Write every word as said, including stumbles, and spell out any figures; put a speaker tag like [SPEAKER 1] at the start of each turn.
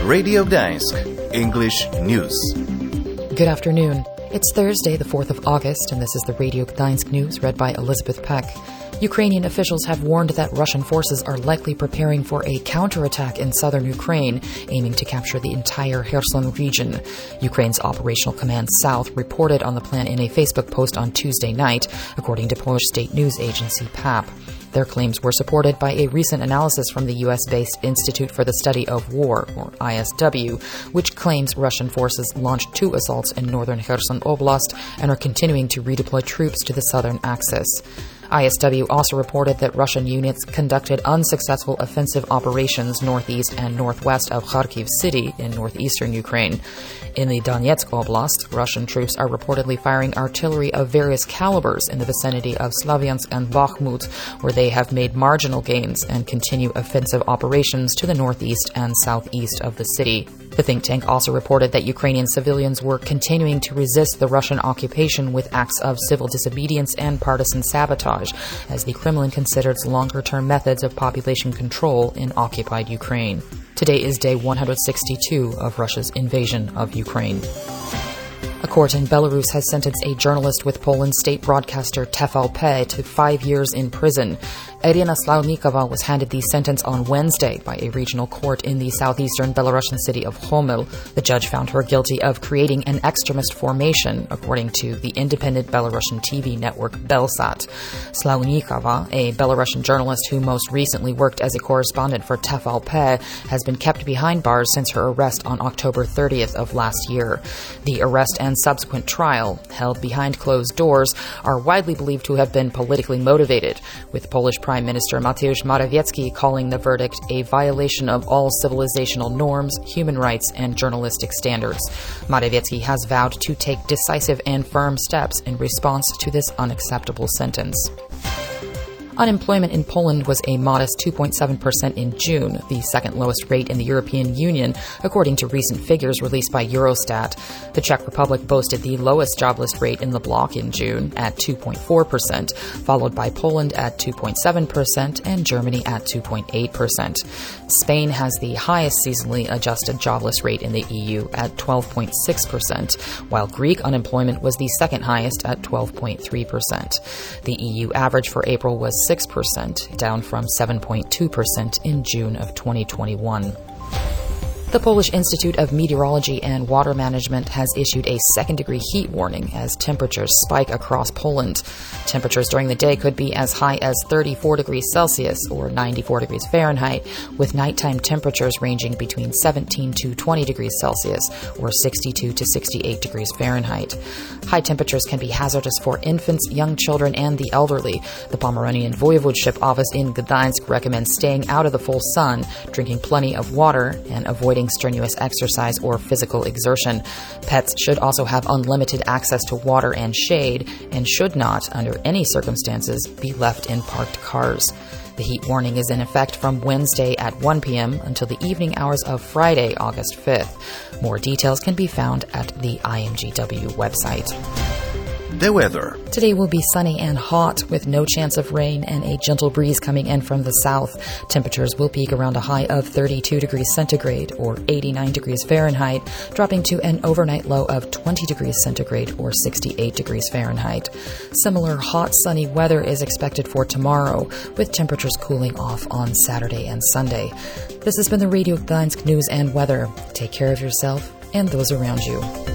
[SPEAKER 1] Radio Gdańsk, English News.
[SPEAKER 2] Good afternoon. It's Thursday, the fourth of August, and this is the Radio Gdańsk News read by Elizabeth Peck. Ukrainian officials have warned that Russian forces are likely preparing for a counterattack in southern Ukraine, aiming to capture the entire Kherson region. Ukraine's Operational Command South reported on the plan in a Facebook post on Tuesday night, according to Polish state news agency P A P. Their claims were supported by a recent analysis from the U S-based Institute for the Study of War, or I S W, which claims Russian forces launched two assaults in northern Kherson Oblast and are continuing to redeploy troops to the southern axis. I S W also reported that Russian units conducted unsuccessful offensive operations northeast and northwest of Kharkiv city in northeastern Ukraine. In the Donetsk Oblast, Russian troops are reportedly firing artillery of various calibers in the vicinity of Slavyansk and Bakhmut, where they have made marginal gains and continue offensive operations to the northeast and southeast of the city. The think tank also reported that Ukrainian civilians were continuing to resist the Russian occupation with acts of civil disobedience and partisan sabotage, as the Kremlin considers longer-term methods of population control in occupied Ukraine. Today is day one hundred sixty-two of Russia's invasion of Ukraine. A court in Belarus has sentenced a journalist with Poland's state broadcaster T V P to five years in prison. Irina Slawnikova was handed the sentence on Wednesday by a regional court in the southeastern Belarusian city of Homel. The judge found her guilty of creating an extremist formation, according to the independent Belarusian T V network Belsat. Slawnikova, a Belarusian journalist who most recently worked as a correspondent for T V P, has been kept behind bars since her arrest on October thirtieth of last year. The arrest and subsequent trial, held behind closed doors, are widely believed to have been politically motivated, with Polish Prime Minister Mateusz Morawiecki calling the verdict a violation of all civilizational norms, human rights, and journalistic standards. Morawiecki has vowed to take decisive and firm steps in response to this unacceptable sentence. Unemployment in Poland was a modest two point seven percent in June, the second lowest rate in the European Union, according to recent figures released by Eurostat. The Czech Republic boasted the lowest jobless rate in the bloc in June at two point four percent, followed by Poland at two point seven percent and Germany at two point eight percent. Spain has the highest seasonally adjusted jobless rate in the E U at twelve point six percent, while Greek unemployment was the second highest at twelve point three percent. The E U average for April was six percent, down from seven point two percent in June of twenty twenty-one. The Polish Institute of Meteorology and Water Management has issued a second-degree heat warning as temperatures spike across Poland. Temperatures during the day could be as high as thirty-four degrees Celsius or ninety-four degrees Fahrenheit, with nighttime temperatures ranging between seventeen to twenty degrees Celsius or sixty-two to sixty-eight degrees Fahrenheit. High temperatures can be hazardous for infants, young children, and the elderly. The Pomeranian Voivodeship Office in Gdańsk recommends staying out of the full sun, drinking plenty of water, and avoiding strenuous exercise or physical exertion. Pets should also have unlimited access to water and shade and should not, under any circumstances, be left in parked cars. The heat warning is in effect from Wednesday at one p.m. until the evening hours of Friday, August fifth. More details can be found at the I M G W website.
[SPEAKER 1] The weather.
[SPEAKER 2] Today will be sunny and hot, with no chance of rain and a gentle breeze coming in from the south. Temperatures will peak around a high of thirty-two degrees centigrade or eighty-nine degrees Fahrenheit, dropping to an overnight low of twenty degrees centigrade or sixty-eight degrees Fahrenheit. Similar hot, sunny weather is expected for tomorrow, with temperatures cooling off on Saturday and Sunday. This has been the Radio Gdańsk News and Weather. Take care of yourself and those around you.